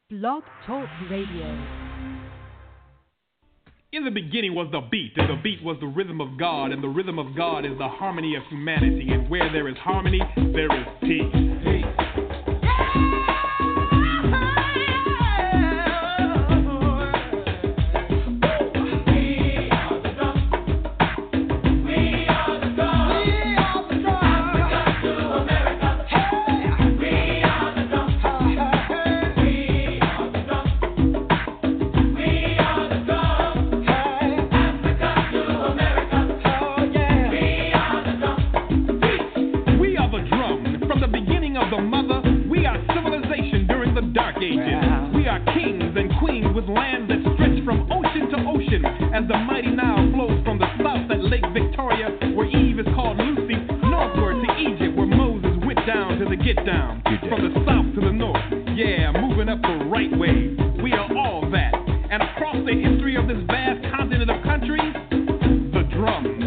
Blog Talk Radio. In the beginning was the beat, and the beat was the rhythm of God, and the rhythm of God is the harmony of humanity, and where there is harmony, there is peace. Peace. As the mighty Nile flows from the south at Lake Victoria, where Eve is called Lucy, northward to Egypt, where Moses went down to the get down. From the south to the north, yeah, moving up the right way. We are all that. And across the history of this vast continent of countries, the drum.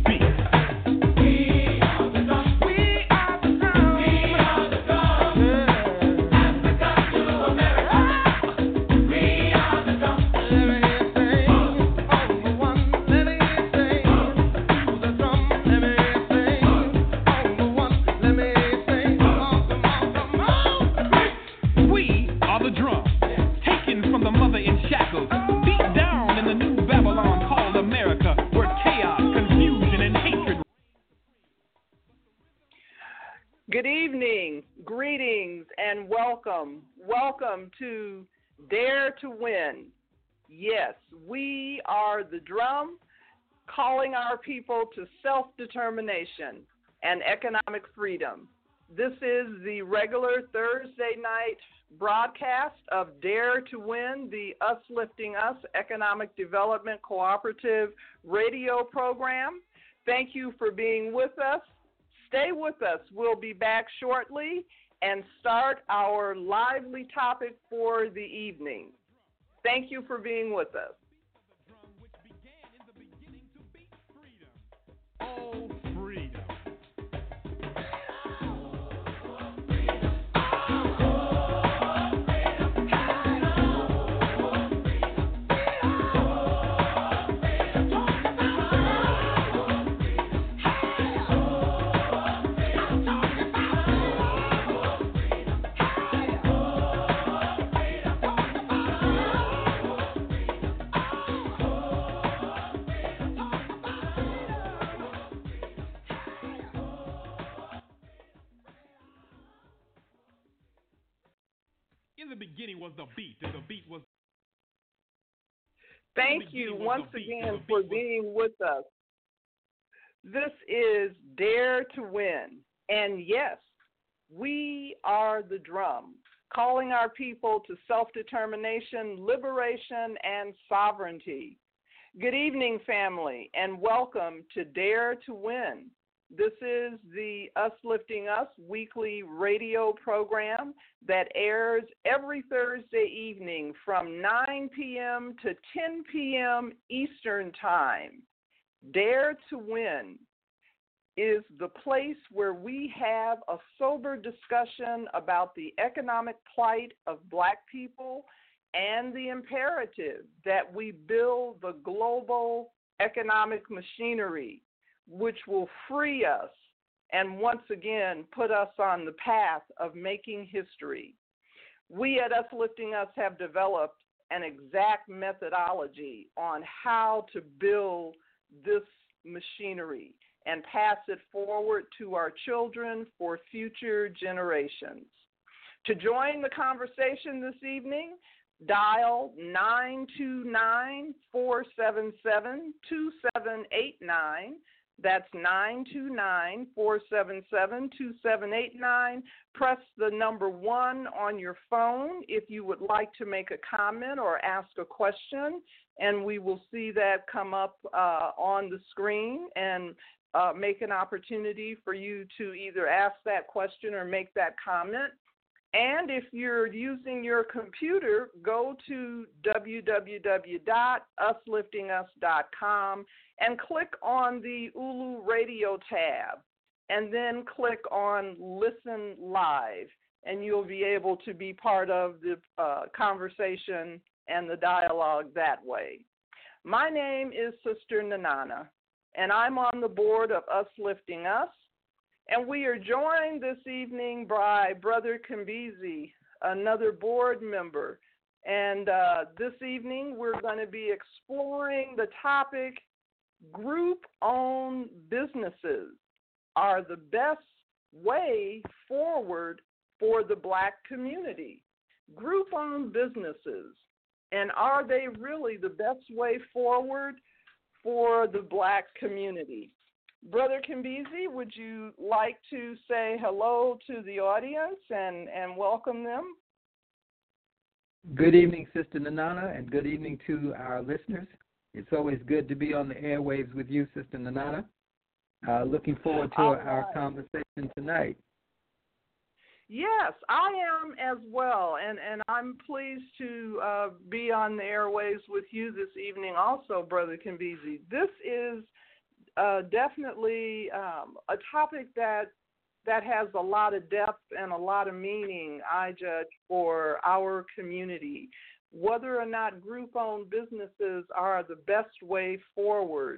Good evening, greetings, and welcome. Welcome to Dare to Win. Yes, we are the drum, calling our people to self-determination and economic freedom. This is the regular Thursday night broadcast of Dare to Win, the Us Lifting Us Economic Development Cooperative radio program. Thank you for being with us. Stay with us. We'll be back shortly and start our lively topic for the evening. Thank you for being with us. Oh, freedom. In the beginning was the beat, and the beat was... Thank you once again for being with us. This is Dare to Win. And yes, we are the drum, calling our people to self-determination, liberation, and sovereignty. Good evening, family, and welcome to Dare to Win. This is the Us Lifting Us weekly radio program that airs every Thursday evening from 9 p.m. to 10 p.m. Eastern Time. Dare to Win is the place where we have a sober discussion about the economic plight of Black people and the imperative that we build the global economic machinery which will free us and once again put us on the path of making history. We at Us Lifting Us have developed an exact methodology on how to build this machinery and pass it forward to our children for future generations. To join the conversation this evening, dial 929-477-2789. That's 929-477-2789. Press the number 1 on your phone if you would like to make a comment or ask a question, and we will see that come up on the screen and make an opportunity for you to either ask that question or make that comment. And if you're using your computer, go to www.usliftingus.com and click on the Ulu Radio tab, and then click on Listen Live. and you'll be able to be part of the conversation and the dialogue that way. My name is Sister Nanana, and I'm on the board of Us Lifting Us, and we are joined this evening by Brother Kimbezi, another board member. And this evening we're going to be exploring the topic, group-owned businesses are the best way forward for the Black community. Group-owned businesses, and are they really the best way forward for the Black community? Brother Kimbezi, would you like to say hello to the audience and welcome them? Good evening, Sister Nanana, and good evening to our listeners. It's always good to be on the airwaves with you, Sister Nanana. Looking forward to our conversation tonight. Yes, I am as well, and I'm pleased to be on the airwaves with you this evening also, Brother Kimbezi. This is definitely a topic that has a lot of depth and a lot of meaning, I judge, for our community. Whether or not group-owned businesses are the best way forward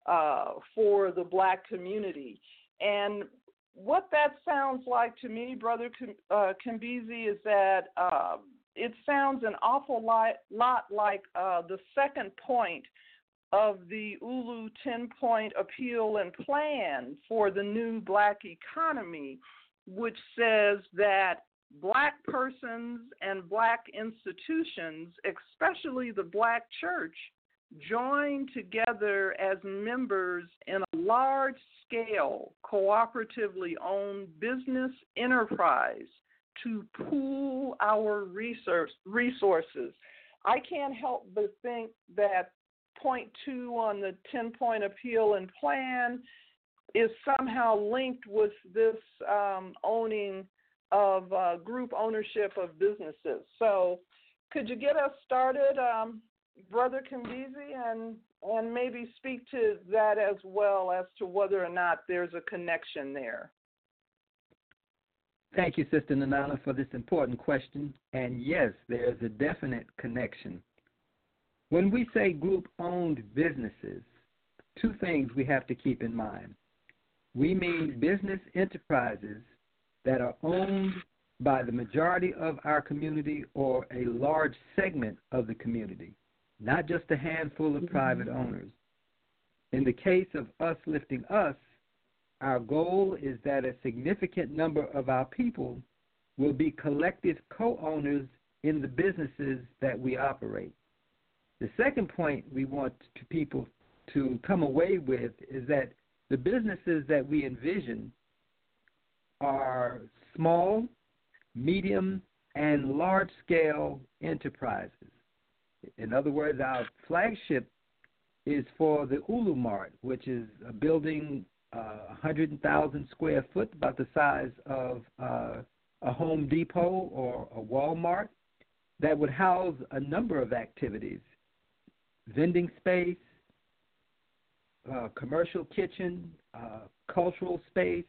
for the Black community. And what that sounds like to me, Brother Kimbezi, is that it sounds an awful lot like the second point of the ULU 10-point appeal and plan for the new Black economy, which says that Black persons and Black institutions, especially the Black church, join together as members in a large-scale, cooperatively owned business enterprise to pool our resources. I can't help but think that point 2 on the 10-point appeal and plan is somehow linked with this owning of group ownership of businesses. So could you get us started, Brother Kimbezi, and maybe speak to that as well as to whether or not there's a connection there? Thank you, Sister Nanana, for this important question. And yes, there's a definite connection. When we say group-owned businesses, two things we have to keep in mind. We mean business enterprises that are owned by the majority of our community or a large segment of the community, not just a handful of private owners. In the case of Us Lifting Us, our goal is that a significant number of our people will be collective co-owners in the businesses that we operate. The second point we want people to come away with is that the businesses that we envision are small, medium, and large-scale enterprises. In other words, our flagship is for the ULU Mart, which is a building 100,000 square foot, about the size of a Home Depot or a Walmart, that would house a number of activities: vending space, commercial kitchen, cultural space,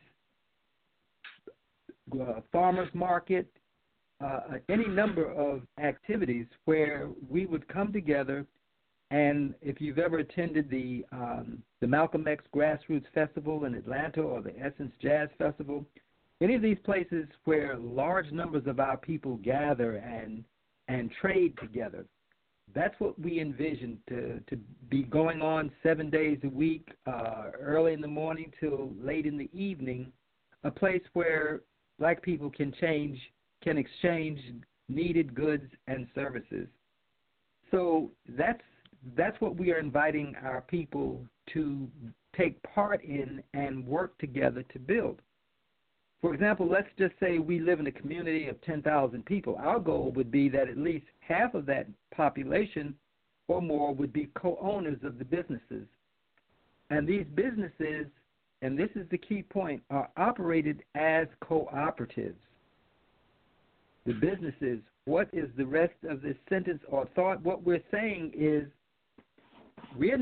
farmer's market, any number of activities where we would come together. And if you've ever attended the Malcolm X Grassroots Festival in Atlanta or the Essence Jazz Festival, any of these places where large numbers of our people gather and trade together, that's what we envision to be going on 7 days a week, early in the morning till late in the evening, a place where Black people can exchange needed goods and services. So that's what we are inviting our people to take part in and work together to build. For example, let's just say we live in a community of 10,000 people. Our goal would be that at least half of that population or more would be co-owners of the businesses. And these businesses, and this is the key point, are operated as cooperatives. The businesses, what is the rest of this sentence or thought? What we're saying is we're not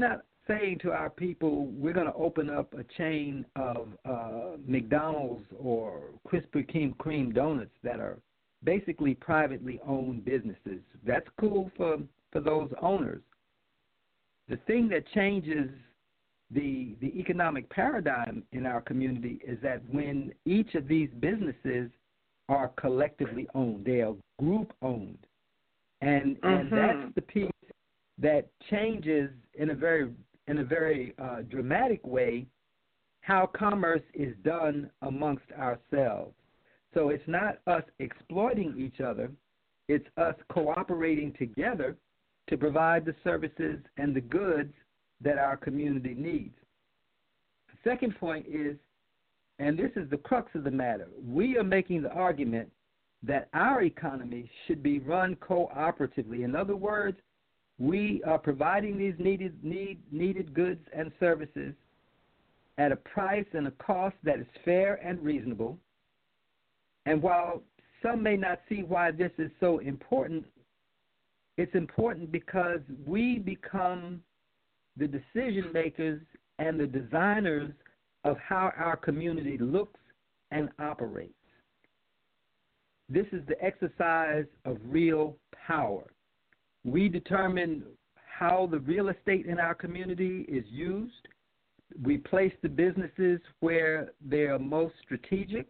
saying to our people, we're going to open up a chain of McDonald's or Krispy Kreme donuts that are basically privately owned businesses. That's cool for those owners. The thing that changes the economic paradigm in our community is that when each of these businesses are collectively owned, they are group owned. And that's the piece that changes in a very dramatic way how commerce is done amongst ourselves. So it's not us exploiting each other, it's us cooperating together to provide the services and the goods that our community needs. The second point is, and this is the crux of the matter, we are making the argument that our economy should be run cooperatively. In other words, we are providing these needed goods and services at a price and a cost that is fair and reasonable. And while some may not see why this is so important, it's important because we become the decision makers and the designers of how our community looks and operates. This is the exercise of real power. We determine how the real estate in our community is used. We place the businesses where they are most strategic.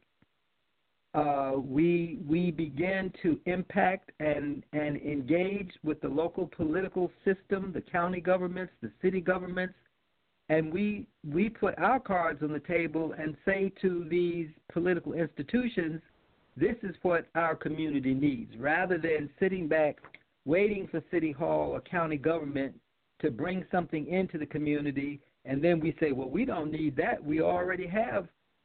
We begin to impact and engage with the local political system, the county governments, the city governments, and we put our cards on the table and say to these political institutions, this is what our community needs, rather than sitting back waiting for City Hall or county government to bring something into the community, and then we say, well, we don't need that. We already have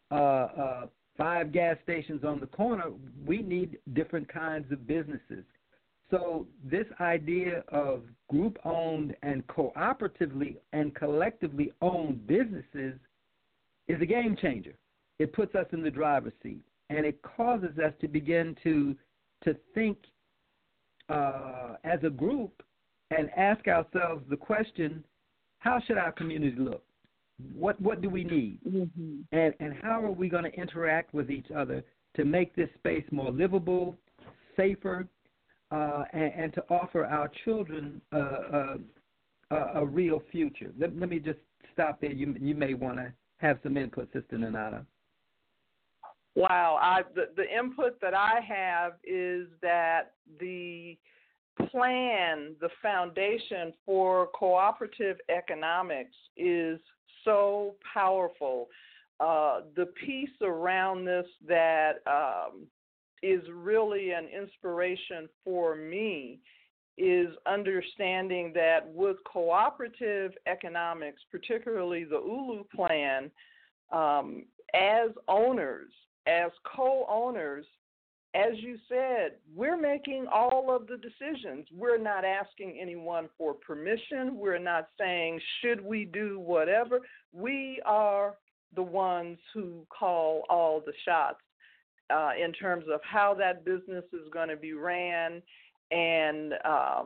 5 gas stations on the corner. We need different kinds of businesses. So this idea of group-owned and cooperatively and collectively owned businesses is a game changer. It puts us in the driver's seat, and it causes us to begin to think as a group and ask ourselves the question, how should our community look? What do we need? Mm-hmm. And how are we going to interact with each other to make this space more livable, safer, and to offer our children a real future? Let me just stop there. You may want to have some input, Sister Nonata. Wow. The input that I have is that the plan, the foundation for cooperative economics is so powerful. The piece around this that is really an inspiration for me is understanding that with cooperative economics, particularly the ULU plan, as owners, as co-owners, as you said, we're making all of the decisions. We're not asking anyone for permission. We're not saying, should we do whatever? We are the ones who call all the shots in terms of how that business is going to be ran and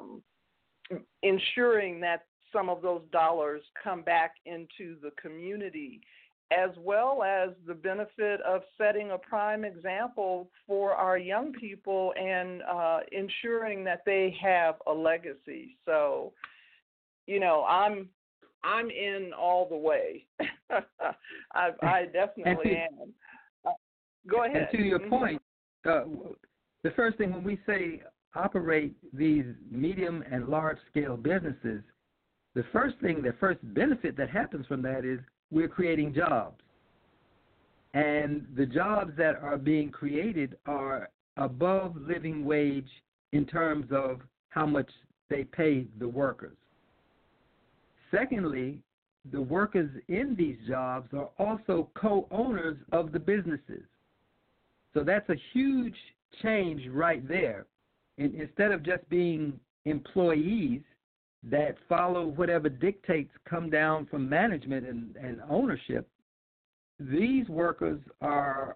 ensuring that some of those dollars come back into the community, as well as the benefit of setting a prime example for our young people and ensuring that they have a legacy. So, you know, I'm in all the way. I definitely am. Go ahead. And to your point, the first thing when we say operate these medium and large-scale businesses, the first benefit that happens from that is we're creating jobs. And the jobs that are being created are above living wage in terms of how much they pay the workers. Secondly, the workers in these jobs are also co-owners of the businesses. So that's a huge change right there. And instead of just being employees that follow whatever dictates come down from management and ownership, these workers are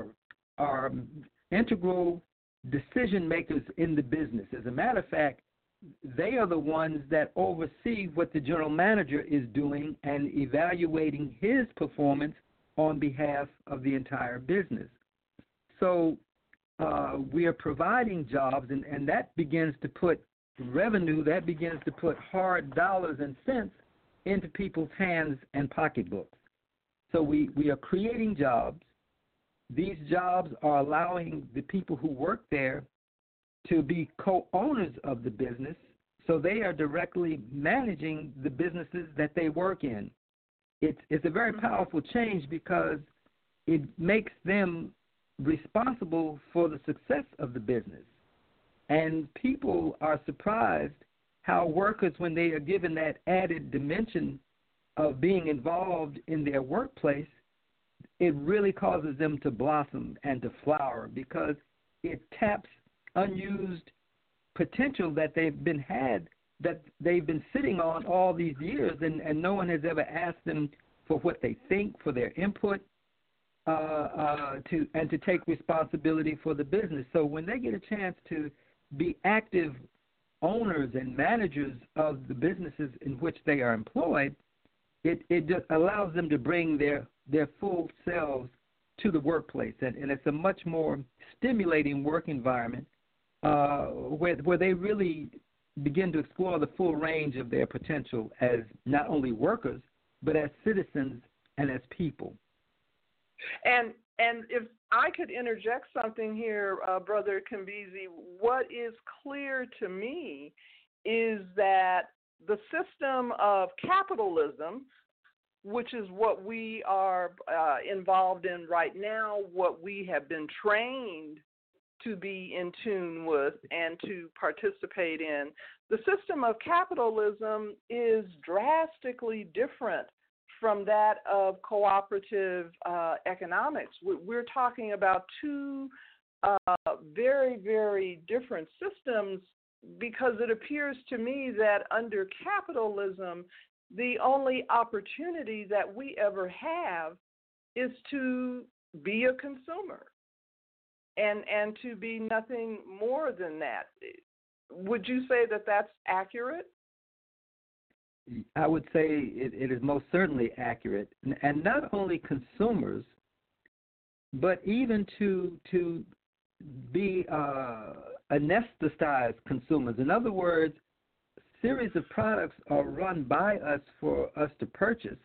integral decision makers in the business. As a matter of fact, they are the ones that oversee what the general manager is doing and evaluating his performance on behalf of the entire business. So we are providing jobs, and that begins to put revenue, that begins to put hard dollars and cents into people's hands and pocketbooks. So we are creating jobs. These jobs are allowing the people who work there to be co-owners of the business, so they are directly managing the businesses that they work in. It's a very powerful change because it makes them responsible for the success of the business. And people are surprised how workers, when they are given that added dimension of being involved in their workplace, it really causes them to blossom and to flower because it taps unused potential that they've been sitting on all these years, and no one has ever asked them for what they think, for their input, to take responsibility for the business. So when they get a chance to be active owners and managers of the businesses in which they are employed, it just allows them to bring their full selves to the workplace, and it's a much more stimulating work environment where they really begin to explore the full range of their potential as not only workers, but as citizens and as people. And if I could interject something here, Brother Kimbezi, what is clear to me is that the system of capitalism, which is what we are involved in right now, what we have been trained to be in tune with and to participate in, the system of capitalism is drastically different from that of cooperative economics. We're talking about two very, very different systems, because it appears to me that under capitalism, the only opportunity that we ever have is to be a consumer and to be nothing more than that. Would you say that that's accurate? I would say it is most certainly accurate, and not only consumers, but even to be anesthetized consumers. In other words, series of products are run by us for us to purchase,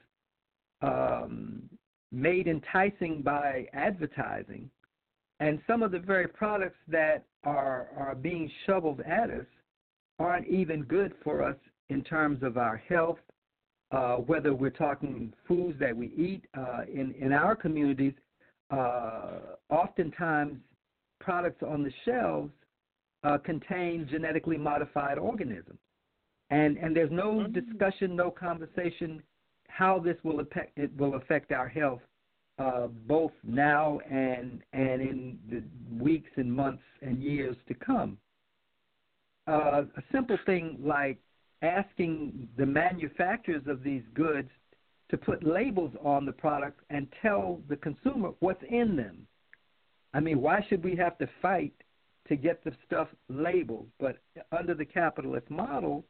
made enticing by advertising, and some of the very products that are being shoveled at us aren't even good for us in terms of our health, whether we're talking foods that we eat. In our communities, oftentimes products on the shelves contain genetically modified organisms. And there's no discussion, no conversation how this will affect our health, both now and in the weeks and months and years to come. A simple thing like asking the manufacturers of these goods to put labels on the product and tell the consumer what's in them. I mean, why should we have to fight to get the stuff labeled? But under the capitalist model,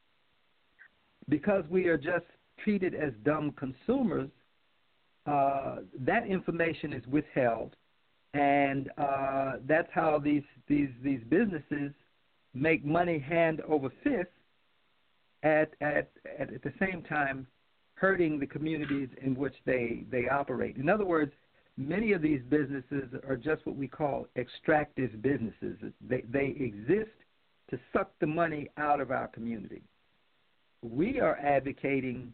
because we are just treated as dumb consumers, that information is withheld, and that's how these businesses make money hand over fist, at the same time hurting the communities in which they operate. In other words, many of these businesses are just what we call extractive businesses. They exist to suck the money out of our community. We are advocating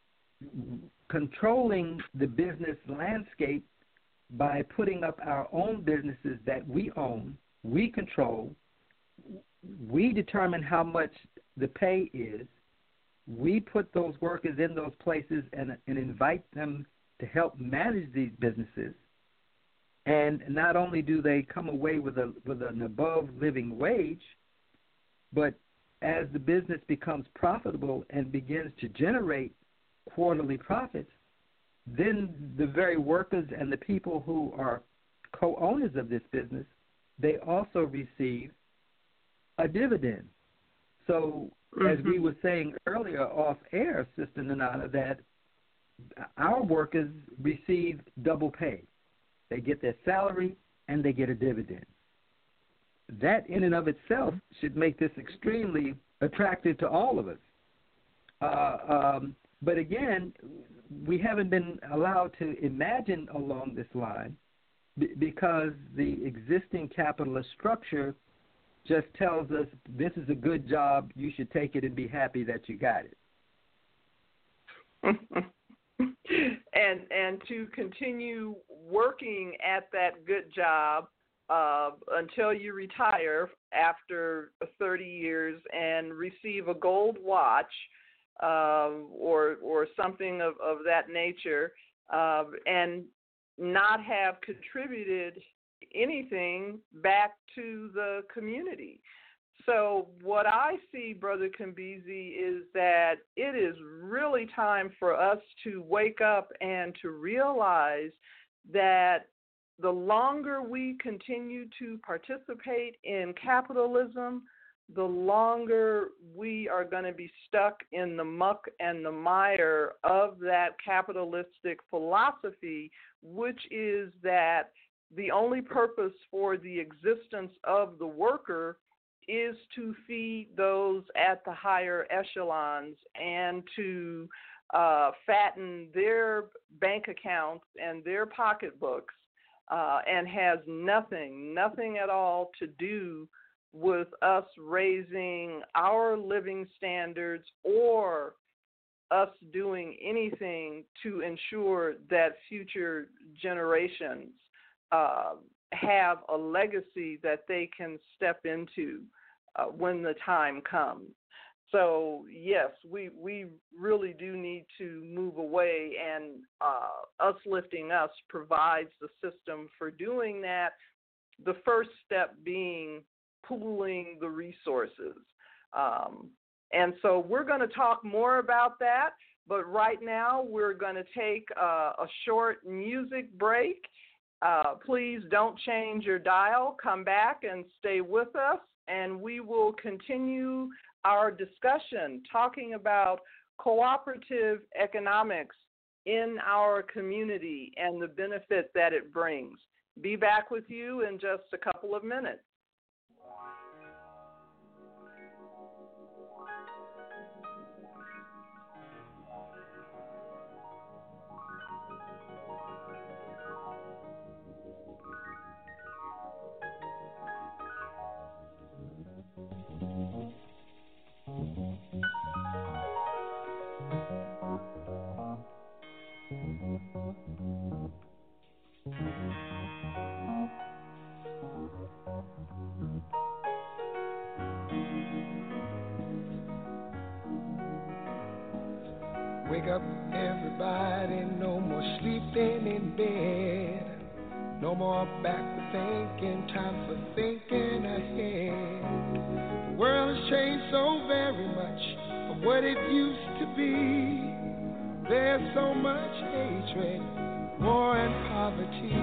controlling the business landscape by putting up our own businesses that we own, we control, we determine how much the pay is, we put those workers in those places and invite them to help manage these businesses. And not only do they come away with an above living wage, but as the business becomes profitable and begins to generate quarterly profits, then the very workers and the people who are co-owners of this business, they also receive a dividend. So, as we were saying earlier off air, Sister Nanana, that our workers receive double pay. They get their salary and they get a dividend. That in and of itself should make this extremely attractive to all of us. But again, we haven't been allowed to imagine along this line because the existing capitalist structure just tells us this is a good job, you should take it and be happy that you got it. and to continue working at that good job until you retire after 30 years and receive a gold watch or something of that nature, and not have contributed anything back to the community. So what I see, Brother Kimbezi, is that it is really time for us to wake up and to realize that the longer we continue to participate in capitalism, the longer we are going to be stuck in the muck and the mire of that capitalistic philosophy, which is that the only purpose for the existence of the worker is to feed those at the higher echelons and to fatten their bank accounts and their pocketbooks, and has nothing at all to do with us raising our living standards or us doing anything to ensure that future generations have a legacy that they can step into when the time comes. So, yes, we really do need to move away, and Us Lifting Us provides the system for doing that, the first step being pooling the resources. And so we're going to talk more about that, but right now we're going to take a short music break. Please don't change your dial. Come back and stay with us, and we will continue our discussion talking about cooperative economics in our community and the benefit that it brings. Be back with you in just a couple of minutes. Wake up, everybody, no more sleeping in bed. No more backward thinking, time for thinking ahead. The world has changed so very much from what it used to be. There's so much hatred, war and poverty.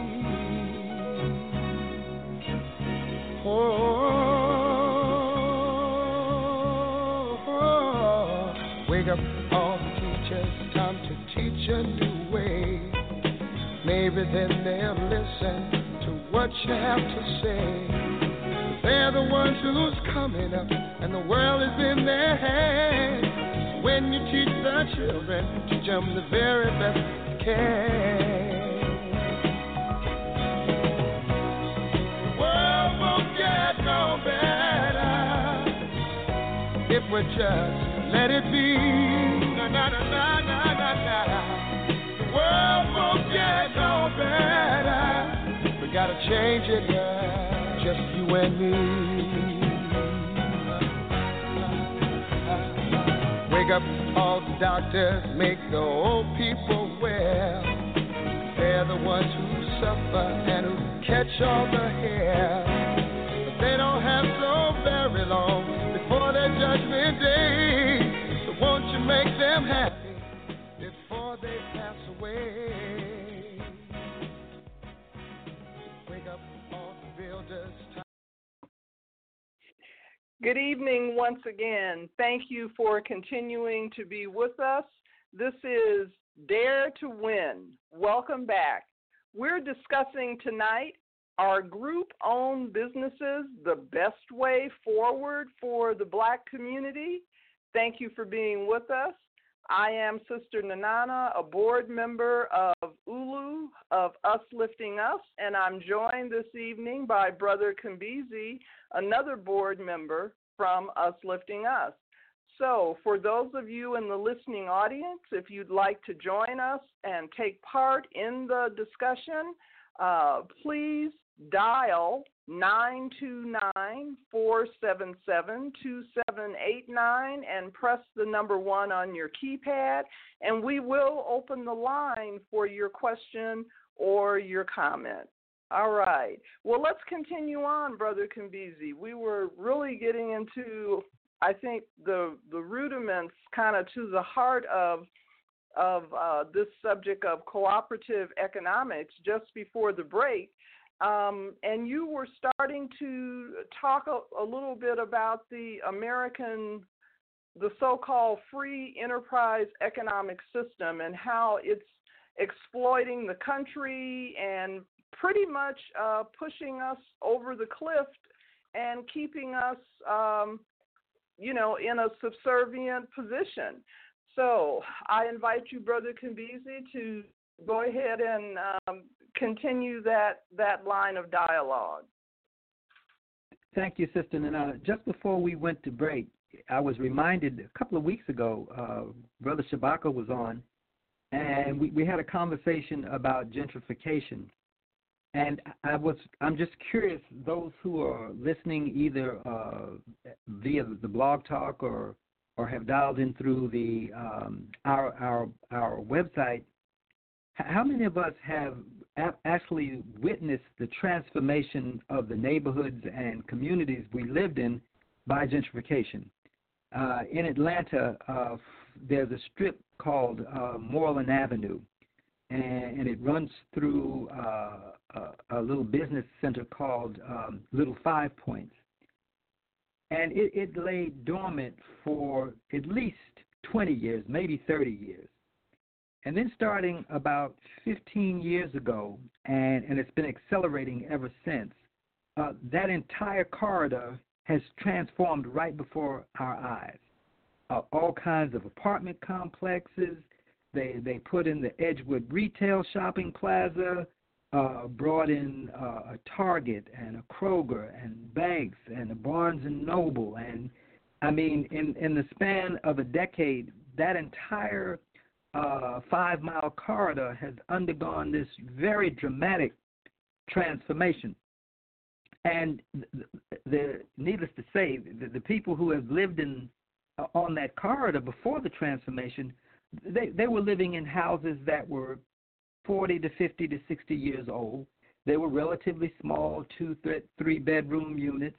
Wake up, all the teachers, time to teach a new way. Maybe then they'll listen to what you have to say. They're the ones who's coming up, and the world is in their hands. When you teach the children, teach them the very best you can. The world won't get no better if we just let it be. Na na na na na na na. The world won't get no better. We gotta change it, girl. Just you and me. Wake up, all the doctors, make the old people well. They're the ones who suffer and who catch all the hair. But they don't have so very long before their judgment day. So won't you make them happy before they pass away? Wake up, all the builders. Good evening once again. Thank you for continuing to be with us. This is Dare to Win. Welcome back. We're discussing tonight, are group-owned businesses the best way forward for the Black community? Thank you for being with us. I am Sister Nanana, a board member of ULU, of Us Lifting Us, and I'm joined this evening by Brother Kimbizi, another board member from Us Lifting Us. So for those of you in the listening audience, if you'd like to join us and take part in the discussion, please dial 929-477-2789 and press the number 1 on your keypad, and we will open the line for your question or your comment. All right. Well, let's continue on, Brother Kimbizi. We were really getting into, I think, the rudiments kind of to the heart of this subject of cooperative economics just before the break. And you were starting to talk a little bit about the so-called free enterprise economic system and how it's exploiting the country and pretty much pushing us over the cliff and keeping us, in a subservient position. So I invite you, Brother Kimbizi, to go ahead and continue that line of dialogue. Thank you, Sister Nana. Just before we went to break, I was reminded a couple of weeks ago, Brother Shabaka was on, and we had a conversation about gentrification. And I'm just curious, those who are listening either via the blog talk or have dialed in through the our website, how many of us have actually witnessed the transformation of the neighborhoods and communities we lived in by gentrification? In Atlanta, there's a strip called Moreland Avenue, and it runs through a little business center called Little Five Points. And it lay dormant for at least 20 years, maybe 30 years. And then starting about 15 years ago, and it's been accelerating ever since, that entire corridor has transformed right before our eyes. All kinds of apartment complexes. They put in the Edgewood Retail Shopping Plaza, brought in a Target and a Kroger and banks and a Barnes and Noble. And, I mean, in the span of a decade, that entire 5-mile corridor has undergone this very dramatic transformation. And needless to say, the people who have lived on that corridor before the transformation, they were living in houses that were 40 to 50 to 60 years old. They were relatively small, 2, 3 bedroom units,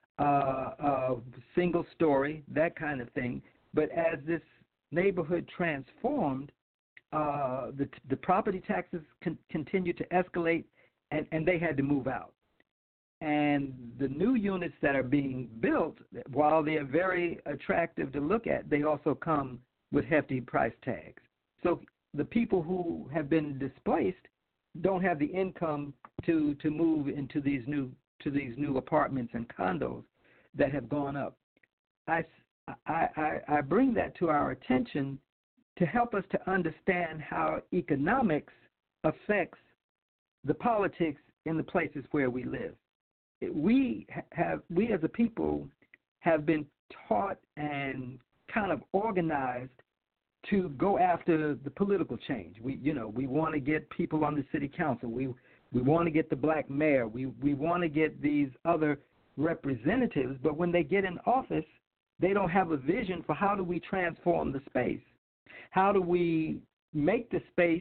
single story, that kind of thing. But as this neighborhood transformed, the property taxes continued to escalate, and they had to move out. And the new units that are being built, while they are very attractive to look at, they also come with hefty price tags. So the people who have been displaced don't have the income to move into these new apartments and condos that have gone up. I bring that to our attention to help us to understand how economics affects the politics in the places where we live. We as a people have been taught and kind of organized to go after the political change. We want to get people on the city council. We want to get the black mayor. We want to get these other representatives, but when they get in office, they don't have a vision for how do we transform the space. How do we make the space?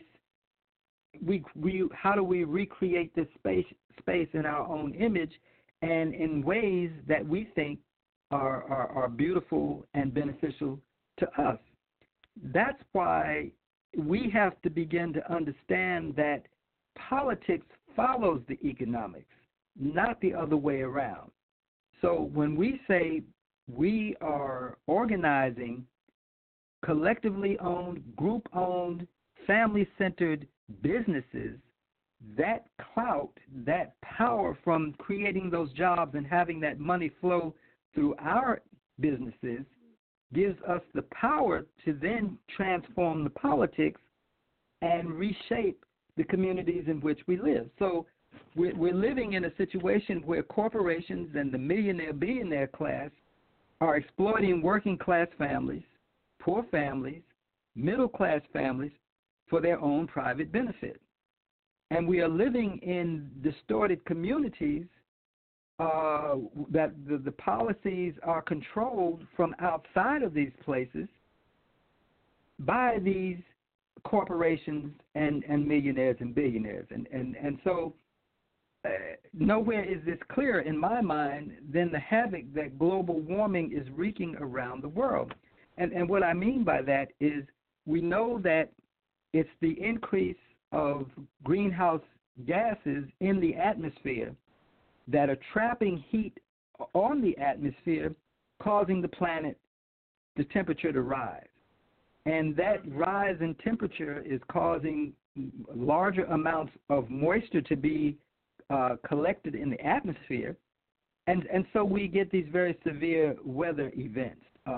How do we recreate this space in our own image and in ways that we think are beautiful and beneficial to us? That's why we have to begin to understand that politics follows the economics, not the other way around. So when we say we are organizing collectively owned, group-owned, family-centered businesses. That clout, that power from creating those jobs and having that money flow through our businesses gives us the power to then transform the politics and reshape the communities in which we live. So we're living in a situation where corporations and the millionaire, billionaire class are exploiting working class families, poor families, middle class families for their own private benefit. And we are living in distorted communities that the policies are controlled from outside of these places by these corporations and millionaires and billionaires. And so nowhere is this clearer in my mind than the havoc that global warming is wreaking around the world. And what I mean by that is we know that it's the increase of greenhouse gases in the atmosphere that are trapping heat on the atmosphere, causing the planet, the temperature to rise. And that rise in temperature is causing larger amounts of moisture to be collected in the atmosphere. And so we get these very severe weather events,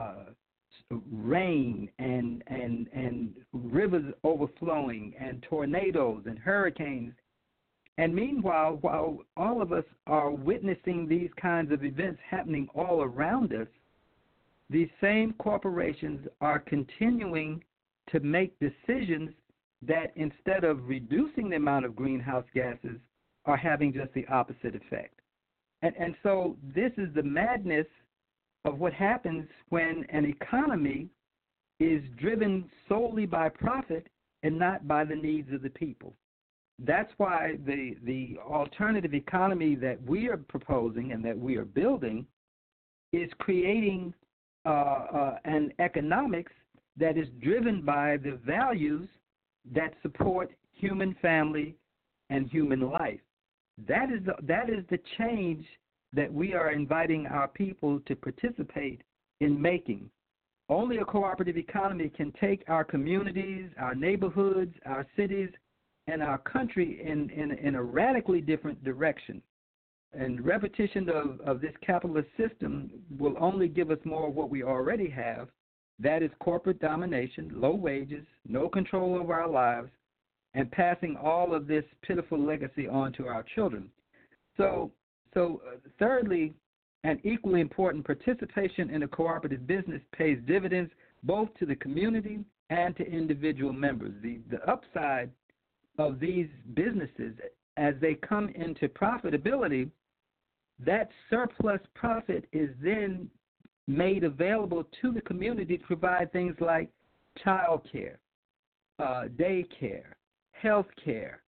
rain and rivers overflowing and tornadoes and hurricanes. And meanwhile, while all of us are witnessing these kinds of events happening all around us, these same corporations are continuing to make decisions that instead of reducing the amount of greenhouse gases are having just the opposite effect. And so this is the madness of what happens when an economy is driven solely by profit and not by the needs of the people. That's why the alternative economy that we are proposing and that we are building is creating an economics that is driven by the values that support human family and human life. That is the change that we are inviting our people to participate in making. Only a cooperative economy can take our communities, our neighborhoods, our cities, and our country in a radically different direction. And repetition of this capitalist system will only give us more of what we already have. That is corporate domination, low wages, no control over our lives, and passing all of this pitiful legacy on to our children. So thirdly, and equally important, participation in a cooperative business pays dividends both to the community and to individual members. The upside of these businesses, as they come into profitability, that surplus profit is then made available to the community to provide things like child care, daycare, health care,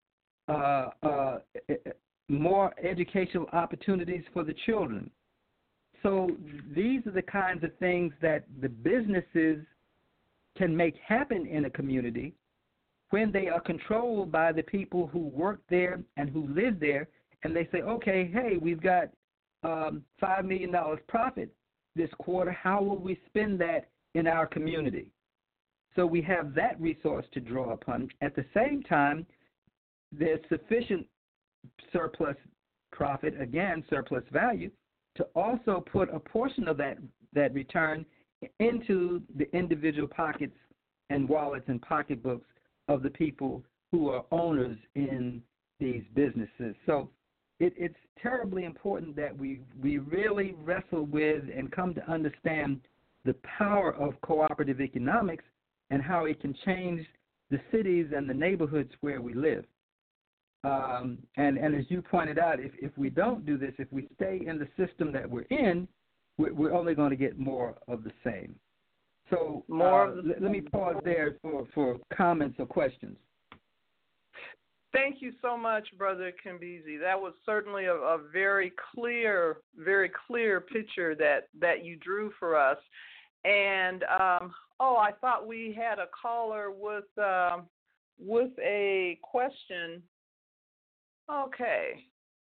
more educational opportunities for the children. So these are the kinds of things that the businesses can make happen in a community when they are controlled by the people who work there and who live there, and they say, okay, hey, we've got $5 million profit this quarter. How will we spend that in our community? So we have that resource to draw upon. At the same time, there's sufficient surplus profit, again, surplus value, to also put a portion of that return into the individual pockets and wallets and pocketbooks of the people who are owners in these businesses. So it's terribly important that we really wrestle with and come to understand the power of cooperative economics and how it can change the cities and the neighborhoods where we live. And as you pointed out, if we don't do this, if we stay in the system that we're in, we're only going to get more of the same. So let me pause there for comments or questions. Thank you so much, Brother Kimbezi. That was certainly a very clear picture that you drew for us. And I thought we had a caller with a question. Okay,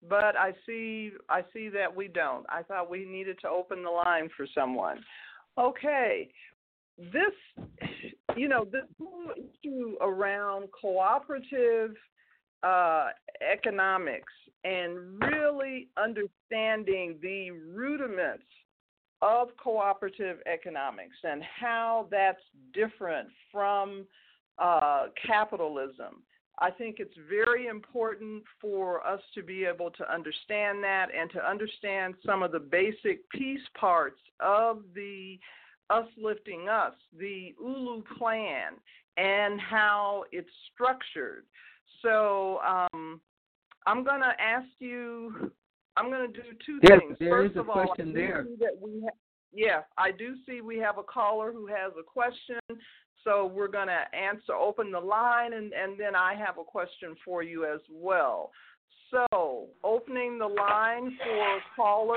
but I see that we don't. I thought we needed to open the line for someone. Okay. This whole issue around cooperative economics and really understanding the rudiments of cooperative economics and how that's different from capitalism. I think it's very important for us to be able to understand that and to understand some of the basic piece parts of the Us Lifting Us, the ULU plan, and how it's structured. So I'm going to ask you, I'm going to do two things. There First is a of all, question there. I do see we have a caller who has a question. So we're going to open the line, and then I have a question for you as well. So opening the line for caller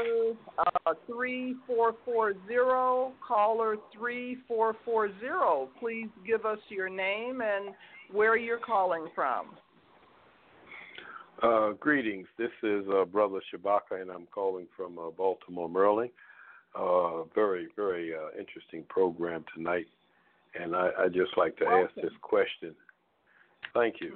3440, caller 3440. Please give us your name and where you're calling from. Greetings. This is Brother Shabaka, and I'm calling from Baltimore, Maryland. Very, very interesting program tonight. And I just like to ask this question. Thank you.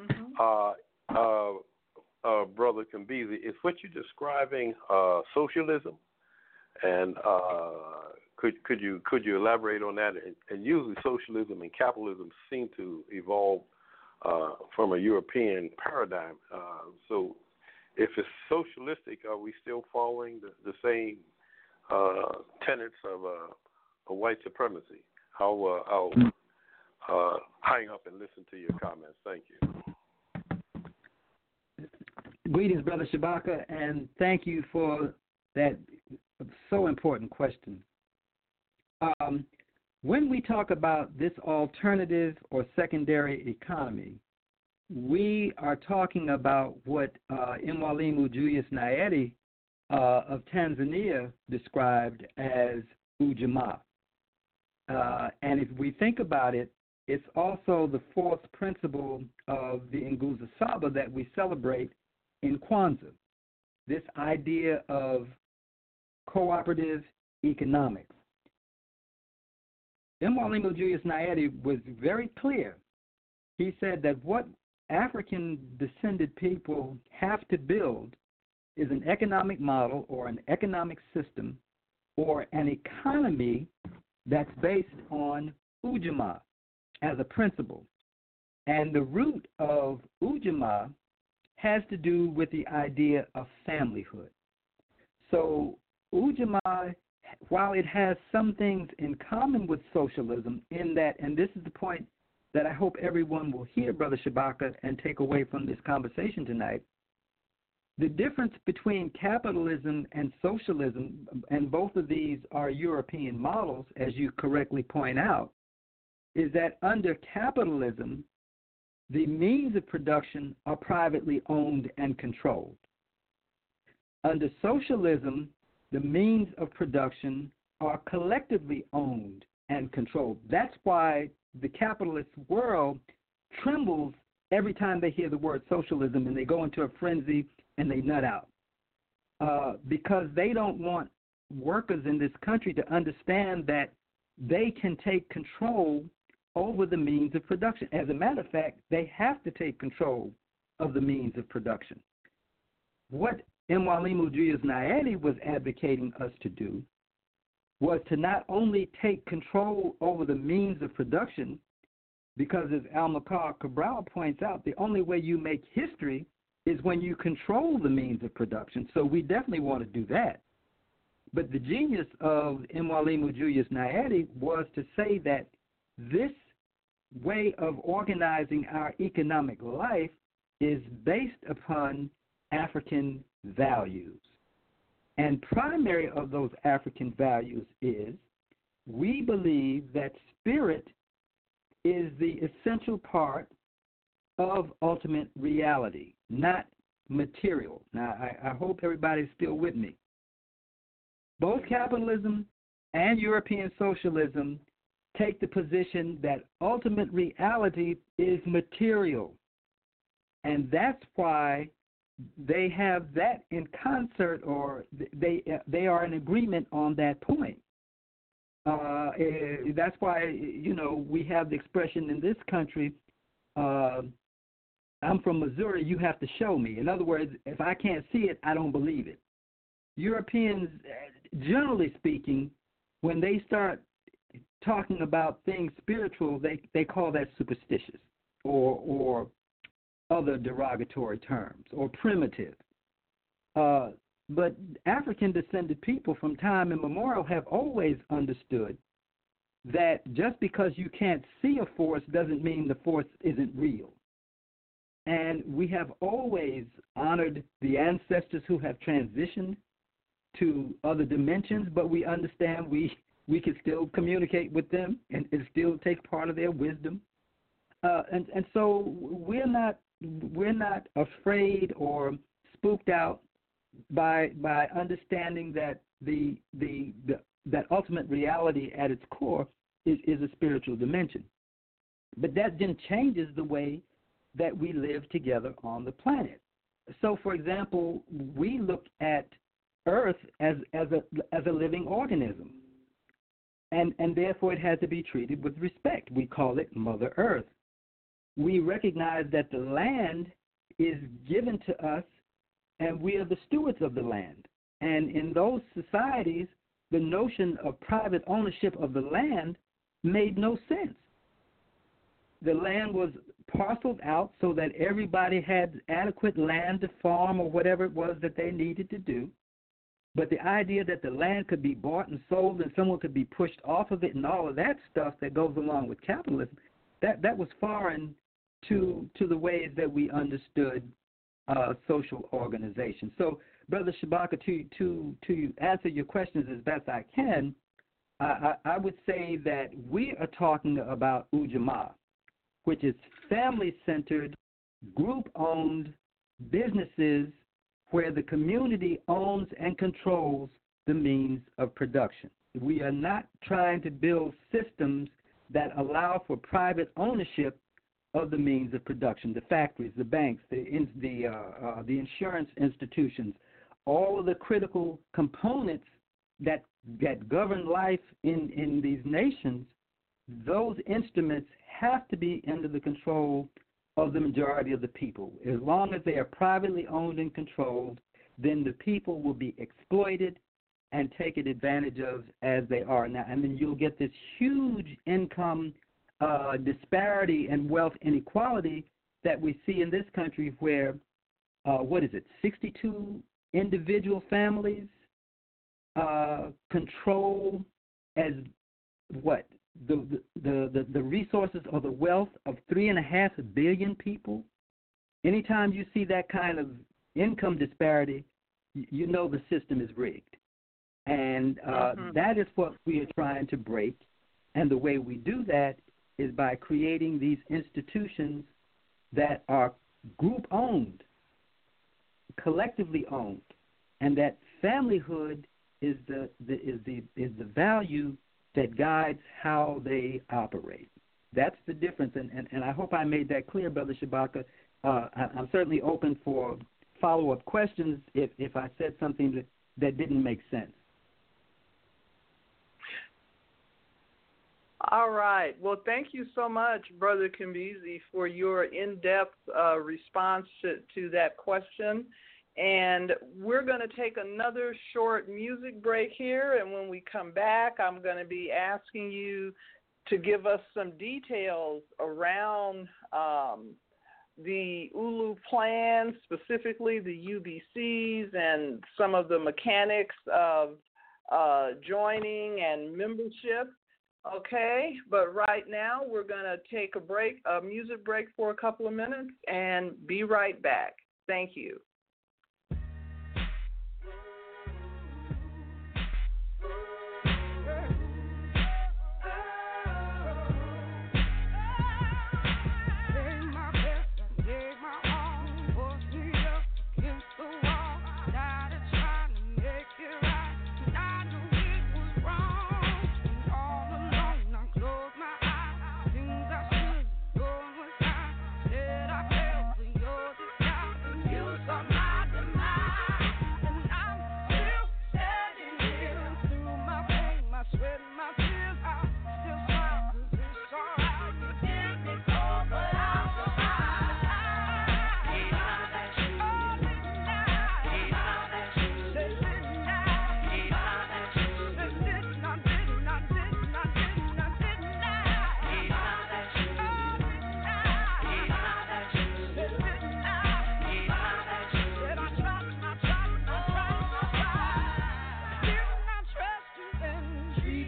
Brother Kambizi, is what you're describing socialism? And could you elaborate on that? And usually socialism and capitalism seem to evolve from a European paradigm. So if it's socialistic, are we still following the same tenets of white supremacy? I'll hang up and listen to your comments. Thank you. Greetings, Brother Shabaka, and thank you for that so important question. When we talk about this alternative or secondary economy, we are talking about what Mwalimu Julius Nyerere of Tanzania described as Ujamaa. And if we think about it, it's also the fourth principle of the Nguzo Saba that we celebrate in Kwanzaa, this idea of cooperative economics. Mwalimu Julius Nyerere was very clear. He said that what African-descended people have to build is an economic model or an economic system or an economy that's based on Ujamaa as a principle. And the root of Ujamaa has to do with the idea of familyhood. So Ujamaa, while it has some things in common with socialism in that, and this is the point that I hope everyone will hear, Brother Shabaka, and take away from this conversation tonight, the difference between capitalism and socialism, and both of these are European models, as you correctly point out, is that under capitalism, the means of production are privately owned and controlled. Under socialism, the means of production are collectively owned and controlled. That's why the capitalist world trembles every time they hear the word socialism and they go into a frenzy and they nut out. Because they don't want workers in this country to understand that they can take control over the means of production. As a matter of fact, they have to take control of the means of production. What Mwalimu Julius Nyerere was advocating us to do was to not only take control over the means of production, because as Amilcar Cabral points out, the only way you make history is when you control the means of production. So we definitely want to do that. But the genius of Mwalimu Julius Nyerere was to say that this way of organizing our economic life is based upon African values. And primary of those African values is we believe that spirit is the essential part of ultimate reality, not material. Now, I hope everybody's still with me. Both capitalism and European socialism take the position that ultimate reality is material. And that's why they have that in concert, or they are in agreement on that point. That's why, you know, we have the expression in this country, I'm from Missouri, you have to show me. In other words, if I can't see it, I don't believe it. Europeans, generally speaking, when they start talking about things spiritual, they call that superstitious or other derogatory terms, or primitive. But African-descended people from time immemorial have always understood that just because you can't see a force doesn't mean the force isn't real. And we have always honored the ancestors who have transitioned to other dimensions, but we understand we can still communicate with them and still take part of their wisdom. And so we're not afraid or spooked out by understanding that that ultimate reality at its core is a spiritual dimension. But that then changes the way that we live together on the planet. So, for example, we look at Earth as a living organism, and therefore it has to be treated with respect. We call it Mother Earth. We recognize that the land is given to us, and we are the stewards of the land. And in those societies, the notion of private ownership of the land made no sense. The land was parceled out so that everybody had adequate land to farm or whatever it was that they needed to do. But the idea that the land could be bought and sold and someone could be pushed off of it and all of that stuff that goes along with capitalism, that was foreign to the ways that we understood social organization. So, Brother Shabaka, to answer your questions as best I can, I would say that we are talking about Ujamaa, which is family-centered, group-owned businesses where the community owns and controls the means of production. We are not trying to build systems that allow for private ownership of the means of production, the factories, the banks, the insurance institutions, all of the critical components that govern life in these nations. Those instruments have to be under the control of the majority of the people. As long as they are privately owned and controlled, then the people will be exploited and taken advantage of as they are now. And then you'll get this huge income disparity and wealth inequality that we see in this country where, 62 individual families control as what? The resources or the wealth of 3.5 billion people. Anytime you see that kind of income disparity, you know the system is rigged. And that is what we are trying to break. And the way we do that is by creating these institutions that are group-owned, collectively owned, and that familyhood is the value that guides how they operate. That's the difference, and I hope I made that clear, Brother Shabaka. I'm certainly open for follow-up questions if I said something that didn't make sense. All right. Well, thank you so much, Brother Kimbezi, for your in-depth response to that question. And we're going to take another short music break here, and when we come back, I'm going to be asking you to give us some details around the ULU plan, specifically the UBCs and some of the mechanics of joining and membership. Okay, but right now we're going to take a music break for a couple of minutes and be right back. Thank you. Some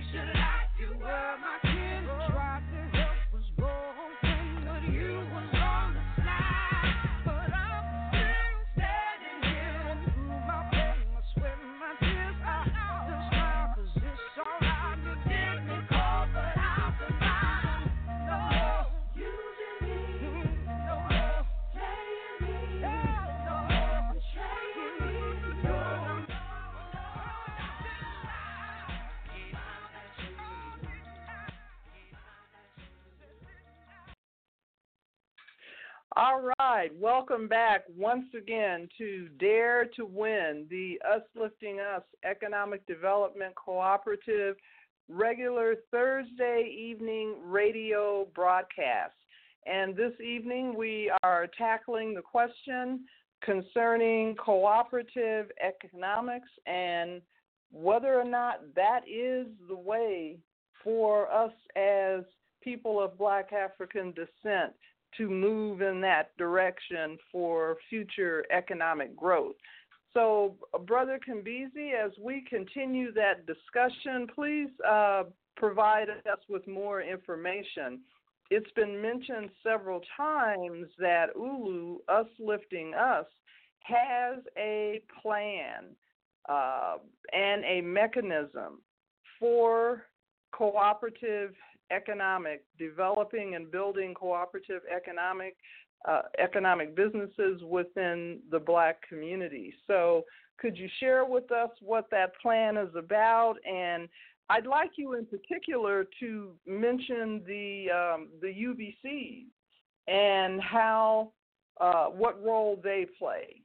All right, welcome back once again to Dare to Win, the Us Lifting Us Economic Development Cooperative regular Thursday evening radio broadcast. And this evening we are tackling the question concerning cooperative economics and whether or not that is the way for us as people of Black African descent to move in that direction for future economic growth. So, Brother Kambezi, as we continue that discussion, please provide us with more information. It's been mentioned several times that ULU, Us Lifting Us, has a plan and a mechanism for cooperative developing and building cooperative economic businesses within the Black community. So could you share with us what that plan is about? And I'd like you in particular to mention the UBCs and how what role they play.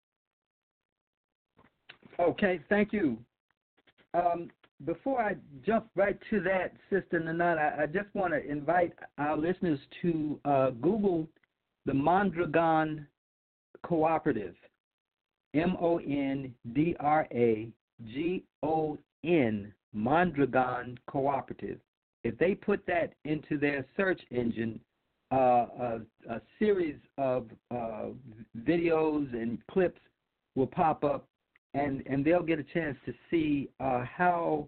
Okay, thank you. Before I jump right to that, Sister Nanana, I just want to invite our listeners to Google the Mondragon Cooperative, MONDRAGON, Mondragon Cooperative. If they put that into their search engine, a series of videos and clips will pop up, and they'll get a chance to see how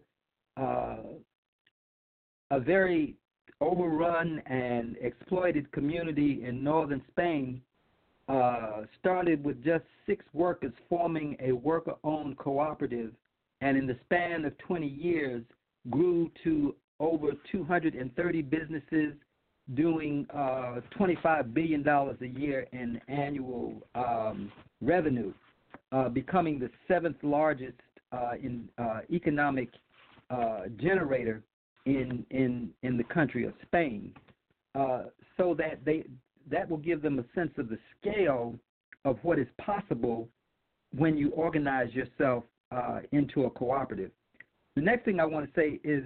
a very overrun and exploited community in northern Spain started with just 6 workers forming a worker-owned cooperative, and in the span of 20 years grew to over 230 businesses doing $25 billion a year in annual revenue, becoming the 7th largest economic generator in the country of Spain, so that will give them a sense of the scale of what is possible when you organize yourself into a cooperative. The next thing I want to say is,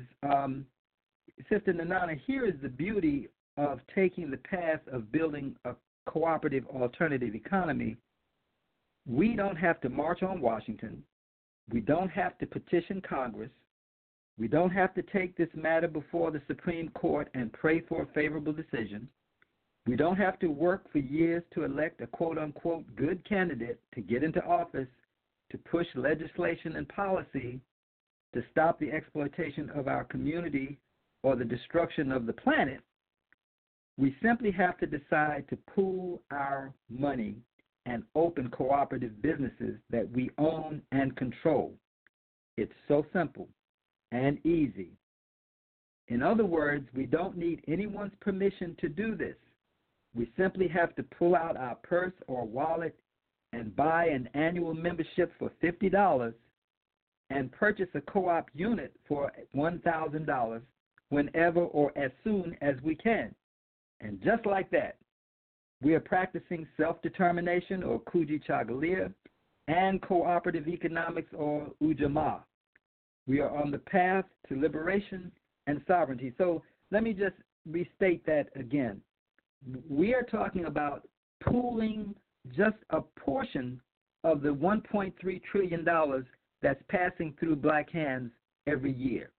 Sister Nanana, here is the beauty of taking the path of building a cooperative alternative economy. We don't have to march on Washington. We don't have to petition Congress. We don't have to take this matter before the Supreme Court and pray for a favorable decision. We don't have to work for years to elect a quote-unquote good candidate to get into office to push legislation and policy to stop the exploitation of our community or the destruction of the planet. We simply have to decide to pool our money and open cooperative businesses that we own and control. It's so simple and easy. In other words, we don't need anyone's permission to do this. We simply have to pull out our purse or wallet and buy an annual membership for $50 and purchase a co-op unit for $1,000 whenever or as soon as we can. And just like that, we are practicing self-determination, or Kujichagulia, and cooperative economics, or Ujamaa. We are on the path to liberation and sovereignty. So let me just restate that again. We are talking about pooling just a portion of the $1.3 trillion that's passing through Black hands every year.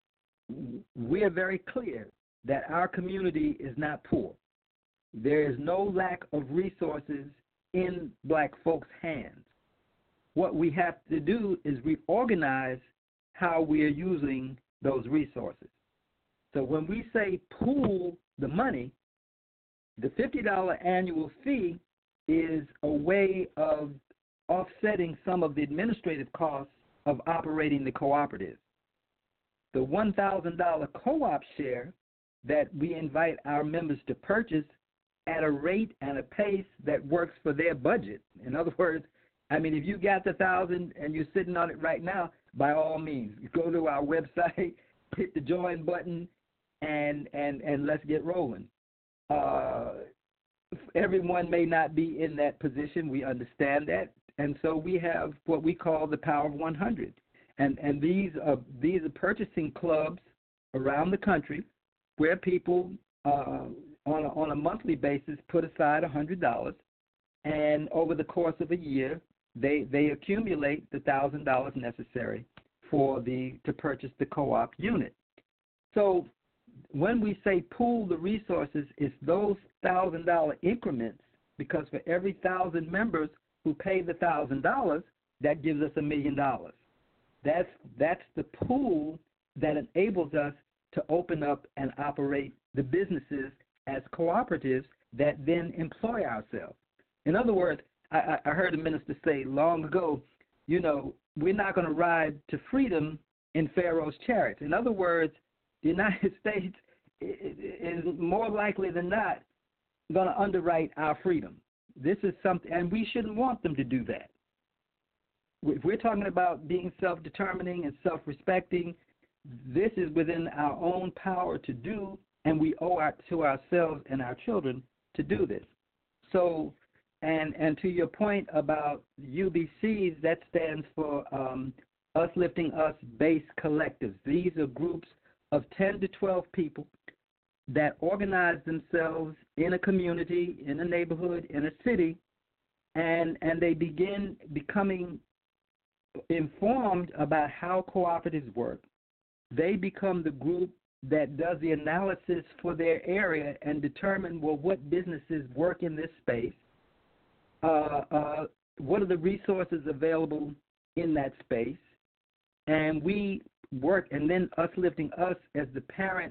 We are very clear that our community is not poor. There is no lack of resources in Black folks' hands. What we have to do is reorganize how we are using those resources. So when we say pool the money, the $50 annual fee is a way of offsetting some of the administrative costs of operating the cooperative. The $1,000 co-op share that we invite our members to purchase at a rate and a pace that works for their budget. In other words, I mean, if you got the $1,000 and you're sitting on it right now, by all means, go to our website, hit the join button, and let's get rolling. Everyone may not be in that position. We understand that, and so we have what we call the Power of 100, and these are purchasing clubs around the country where people on a monthly basis put aside $100, and over the course of a year they accumulate the $1,000 necessary to purchase the co-op unit. So when we say pool the resources, it's those $1,000 increments, because for every 1,000 members who pay the $1,000, that gives us $1 million. That's the pool that enables us to open up and operate the businesses as cooperatives that then employ ourselves. In other words, I heard a minister say long ago, you know, we're not going to ride to freedom in Pharaoh's chariots. In other words, the United States is more likely than not going to underwrite our freedom. This is something, and we shouldn't want them to do that. If we're talking about being self-determining and self-respecting, this is within our own power to do, and we owe it to ourselves and our children to do this. So, and to your point about UBCs, that stands for Us Lifting Us Base Collectives. These are groups of 10 to 12 people that organize themselves in a community, in a neighborhood, in a city, and they begin becoming informed about how cooperatives work. They become the group that does the analysis for their area and determine, well, what businesses work in this space, what are the resources available in that space, and we work, and then Us Lifting Us as the parent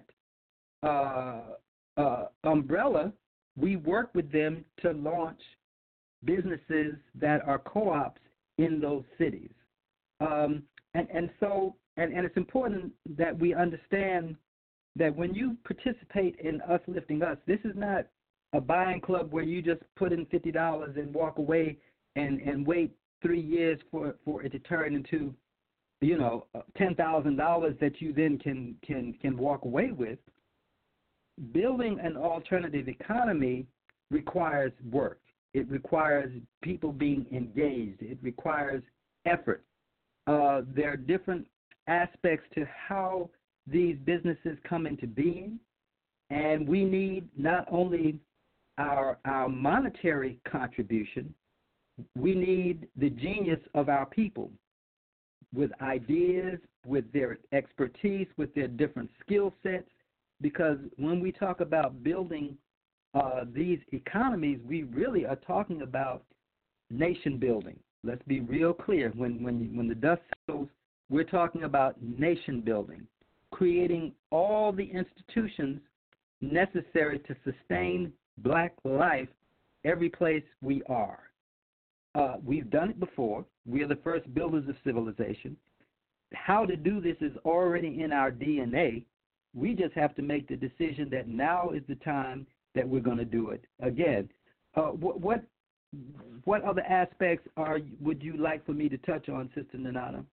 umbrella, we work with them to launch businesses that are co-ops in those cities. And it's important that we understand that when you participate in Us Lifting Us, this is not a buying club where you just put in $50 and walk away and wait 3 years for it to turn into, you know, $10,000 that you then can walk away with. Building an alternative economy requires work. It requires people being engaged. It requires effort. There are different aspects to how these businesses come into being, and we need not only our monetary contribution, we need the genius of our people with ideas, with their expertise, with their different skill sets, because when we talk about building these economies, we really are talking about nation building. Let's be real clear. When the dust settles, we're talking about nation building, creating all the institutions necessary to sustain black life every place we are. We've done it before. We are the first builders of civilization. How to do this is already in our DNA. We just have to make the decision that now is the time that we're going to do it. Again, what other aspects would you like for me to touch on, Sister Nanana?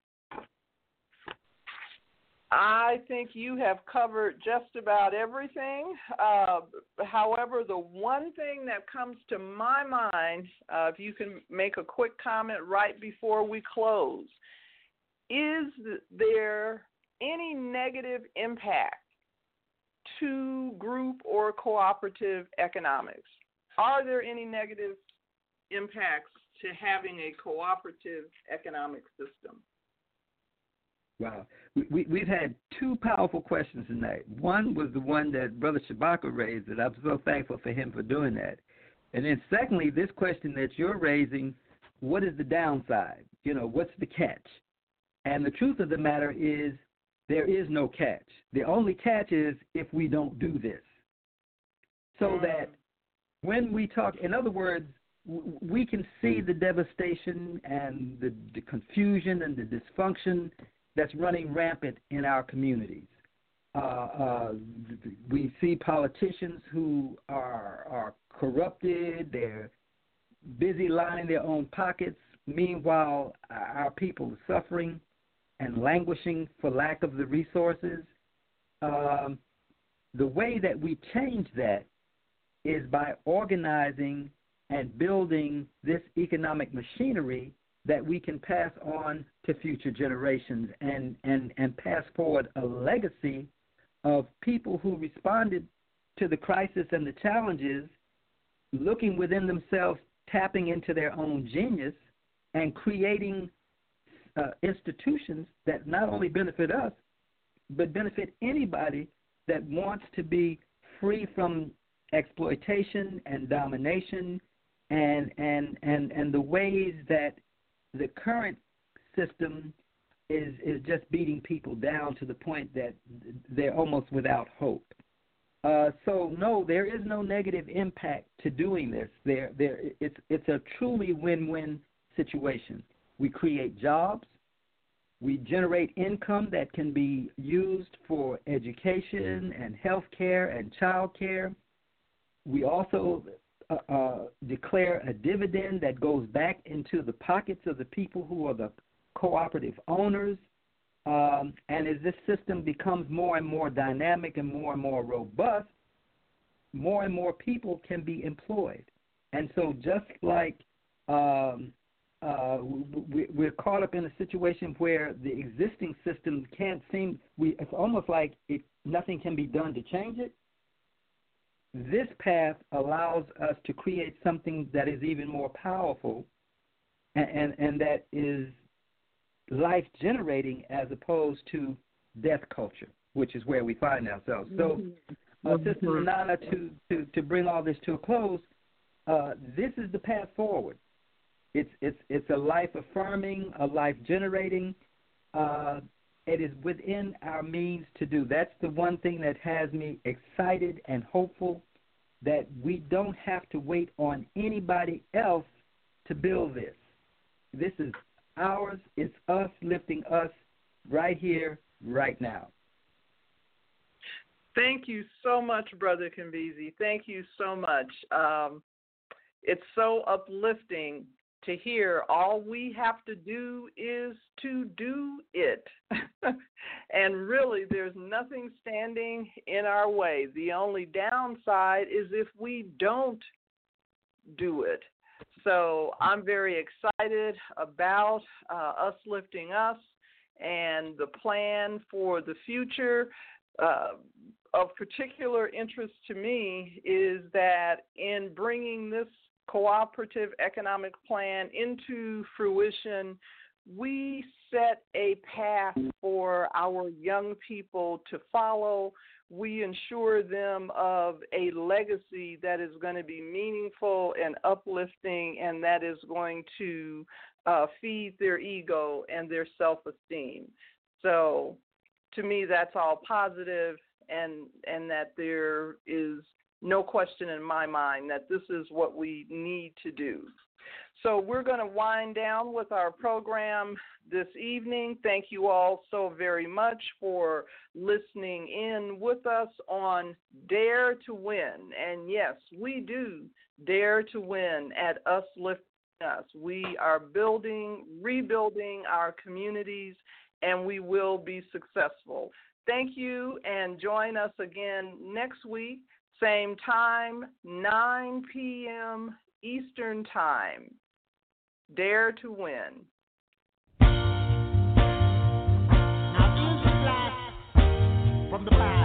I think you have covered just about everything. However, the one thing that comes to my mind, if you can make a quick comment right before we close, is there any negative impact to group or cooperative economics? Are there any negative impacts to having a cooperative economic system? Wow. We've had two powerful questions tonight. One was the one that Brother Shabaka raised, and I'm so thankful for him for doing that. And then secondly, this question that you're raising, what is the downside? You know, what's the catch? And the truth of the matter is, there is no catch. The only catch is if we don't do this. So that when we talk, in other words, we can see the devastation and the confusion and the dysfunction that's running rampant in our communities. We see politicians who are corrupted. They're busy lining their own pockets. Meanwhile, our people are suffering and languishing for lack of the resources. The way that we change that is by organizing and building this economic machinery that we can pass on to future generations and pass forward a legacy of people who responded to the crisis and the challenges, looking within themselves, tapping into their own genius, and creating institutions that not only benefit us, but benefit anybody that wants to be free from exploitation and domination and the ways that the current system is just beating people down to the point that they're almost without hope. So no, there is no negative impact to doing this. It's a truly win-win situation. We create jobs. We generate income that can be used for education and health care and child care. We also declare a dividend that goes back into the pockets of the people who are the cooperative owners. And as this system becomes more and more dynamic and more robust, more and more people can be employed. And so just like we're caught up in a situation where the existing system can't seem, it's almost like nothing can be done to change it. This path allows us to create something that is even more powerful and that is life-generating as opposed to death culture, which is where we find ourselves. So, Sister Nana, to bring all this to a close, this is the path forward. It's a life-affirming, a life-generating. It is within our means to do. That's the one thing that has me excited and hopeful, that we don't have to wait on anybody else to build this. This is ours. It's us lifting us right here, right now. Thank you so much, Brother Kimbezi. Thank you so much. It's so uplifting to hear all we have to do is to do it. And really, there's nothing standing in our way. The only downside is if we don't do it. So I'm very excited about us lifting us and the plan for the future. Of particular interest to me is that in bringing this cooperative economic plan into fruition, we set a path for our young people to follow. We ensure them of a legacy that is going to be meaningful and uplifting, and that is going to feed their ego and their self-esteem. So to me, that's all positive, and that there is no question in my mind that this is what we need to do. So we're going to wind down with our program this evening. Thank you all so very much for listening in with us on Dare to Win. And yes, we do dare to win at Us Lifting Us. We are rebuilding our communities, and we will be successful. Thank you, and join us again next week, same time, 9 p.m. Eastern Time. Dare to Win. Now this is a blast from the past.